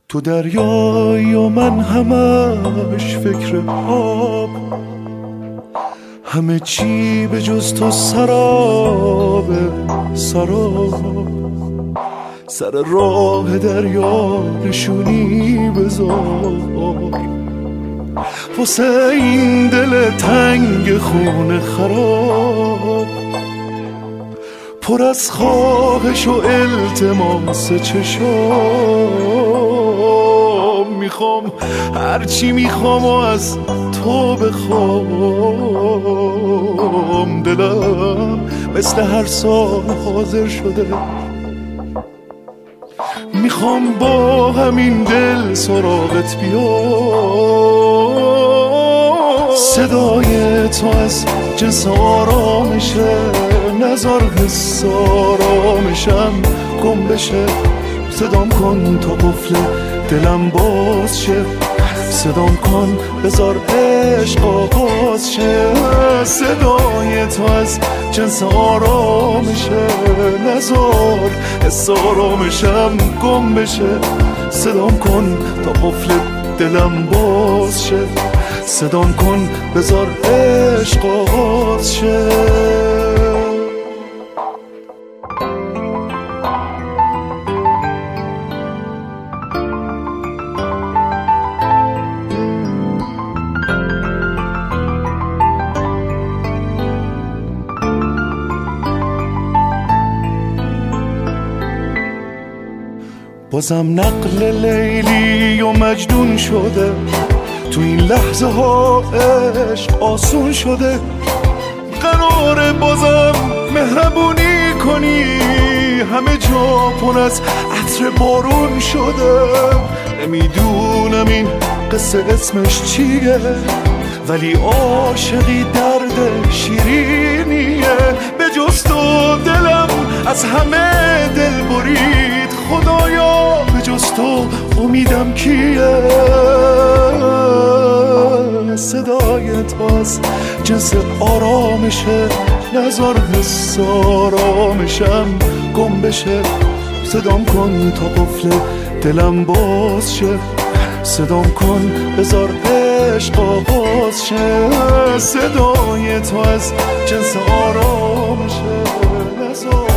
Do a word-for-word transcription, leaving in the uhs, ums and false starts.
تو دریایی و من همش فکر آب، همه چی به جز تو سراب سراب. سر راه دریا نشونی بذار واسه این دل تنگ خون خراب، پر از خواهش و التماس چشام. میخوام هرچی میخوام و از تو بخوام. دلم مثل هر سال حاضر شده، میخوام با همین دل سراغت بیام. صدای تو از جنس آرامشه، نزار حس آرامشم گم بشه. صدام کن تا قفل دلم باز شه، صدام کن بذار عشق آغاز شه. صدای تو از جنس آرامشه، نزار حس آرامشم گم بشه. صدام کن تا قفل دلم باز شه، صدام کن بذار عشق آغاز شه. بازم نقل لیلی و مجنون شده، تو این لحظه ها عشق آسون شده. قراره بازم مهربونی کنی، همه جا پر از عطر بارون شده. نمیدونم این قصه اسمش چیه، ولی عاشقی درد شیرینیه. به جز تو دلم از همه دل برید، خدایا به جز تو امیدم کیه. صدای تو از جنس آرامشه، نزار حس آرامشم گم بشه. صدام کن تا قفل دلم باز شه، صدام کن بذار عشق آغاز شه. صدای تو از جنس آرامشه، نزار